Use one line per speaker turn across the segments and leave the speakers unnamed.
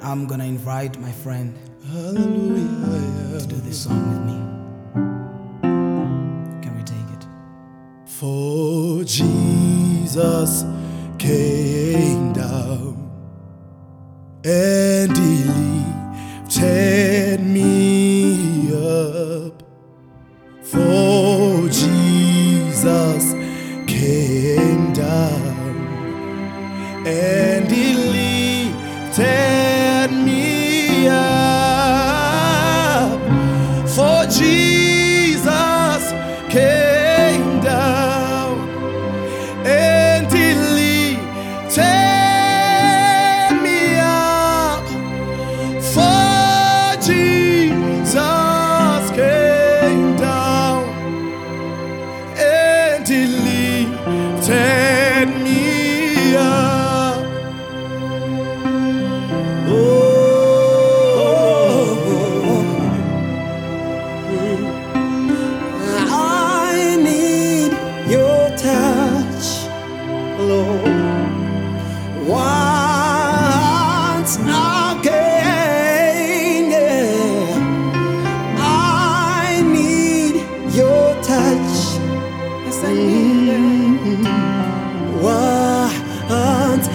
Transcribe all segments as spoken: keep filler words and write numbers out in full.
I'm gonna invite my friend
Hallelujah.
to do this song with me. Can we take it?
For Jesus came down and he lifted me up. For Jesus came down and he lifted me up. For Jesus came down and he lifted me up. For Jesus came down and he lifted me up. Oh,
I need your touch, Lord, once again. Yeah. I need your touch. Yes, I need it. Once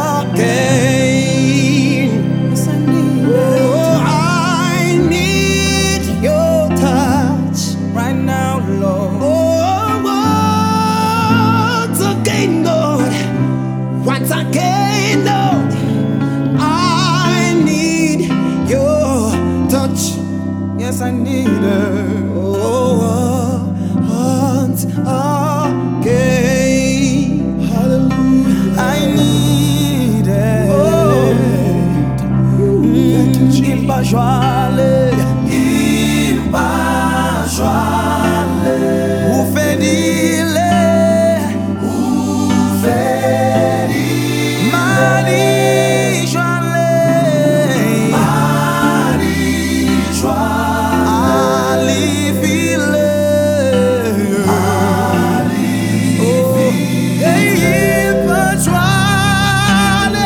again. Yes, I need it. Oh, I need your touch right now, Lord. Oh, once again, Lord. Once again, Lord. I need your touch. Yes, I need it. Oh, once again.
hallelujah.
I need it.
Oh, thank you, Jesus.
Impajwale,
Impajwale,
ufedile,
ufedile,
marijwale,
marijwale,
alifile,
alifile,
impajwale,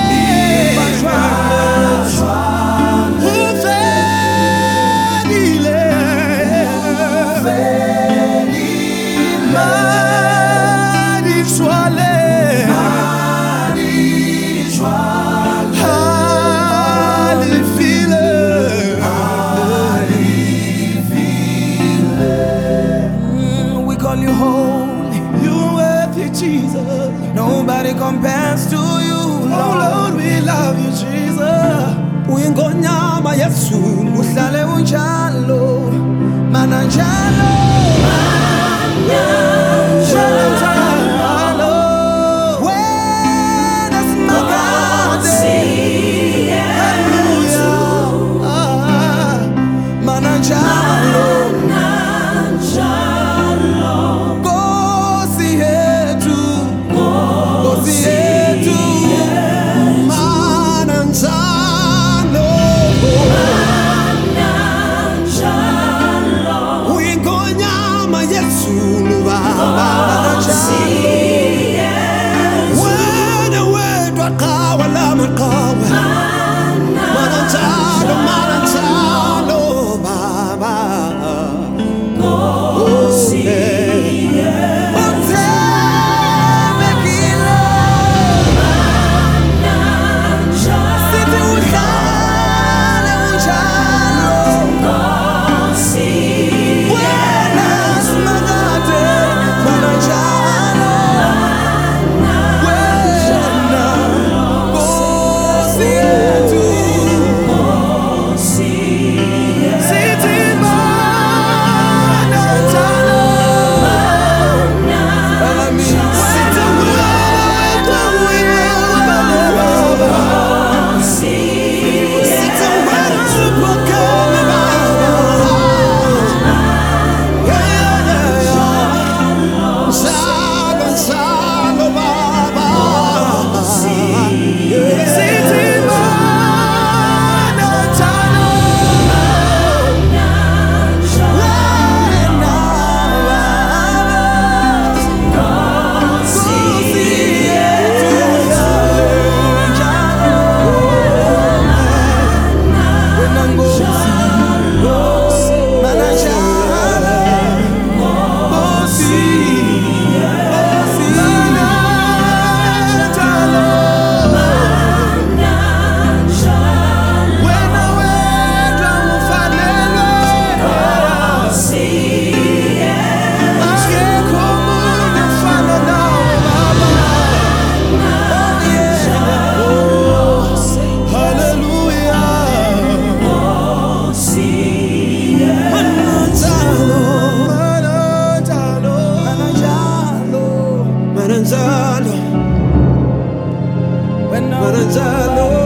impajwale,
ufedile, marijwale, alifile,
Mm, we call you holy.
you worthy, Jesus.
Nobody compares to you,
Oh
Lord.
Lord, we love you, Jesus.
Uyingonyama Yesu, uhlale unjalo, mana njalo, mana njalo. Wena simagade, hallelujah. Ah, mana njalo, Nkosi yetu, Nkosi yetu, mana njalo. Uyingonyama Yesu luba,
njalo,
Wena
wena njalo.